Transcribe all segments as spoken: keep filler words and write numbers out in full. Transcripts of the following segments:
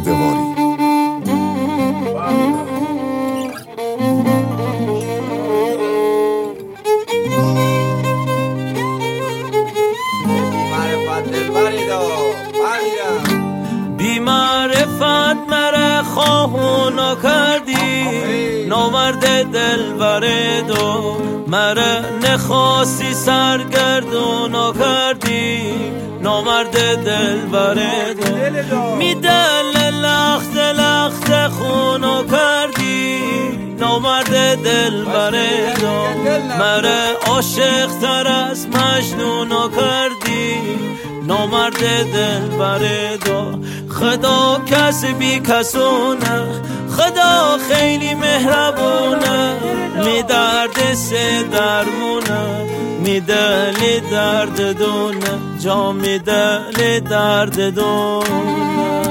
بباری. بی معرفت مره خواهونا کردی، نامرد دلبر دو مره نخواستی سرگردونا کردی، نامرد دلبر دو می دل لخت لخت خونا کردی، نامرد دلبر دو مره عاشق تر از مجنونا کردی، نامرد دلبر دو. خدا کسی بی کسونه، خدا خیلی مهربونه، می درد سه درمونه، می دل درد دونه، جا می دل درد دونه.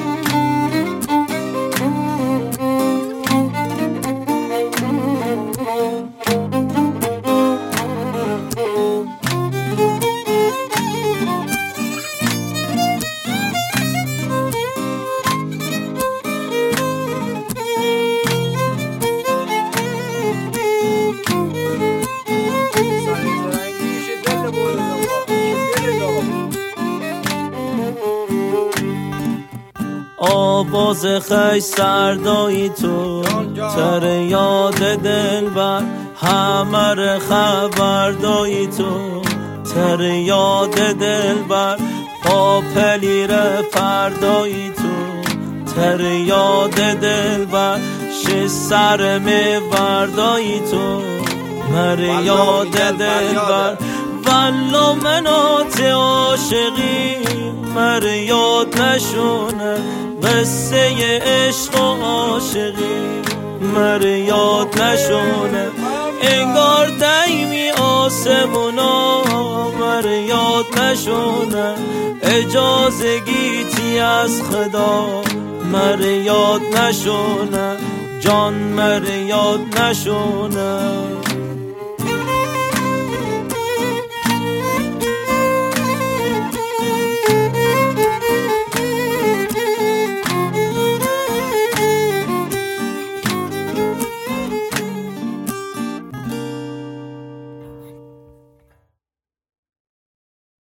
آواز خیش سردایی تو، تر یاد دلبر همه خبردایی تو، تر یاد دلبر پا پلیر پردایی تو، تر یاد دلبر ش سر می وردایی تو، مر یاد دلبر والله منات عاشقی مر یاد نشونه، قصه عشق و عاشقی مر یاد نشونه، انگار دایمی آسمونا مر یاد نشونه، اجازه گیتی از خدا مر یاد نشونه، جان مر یاد نشونه.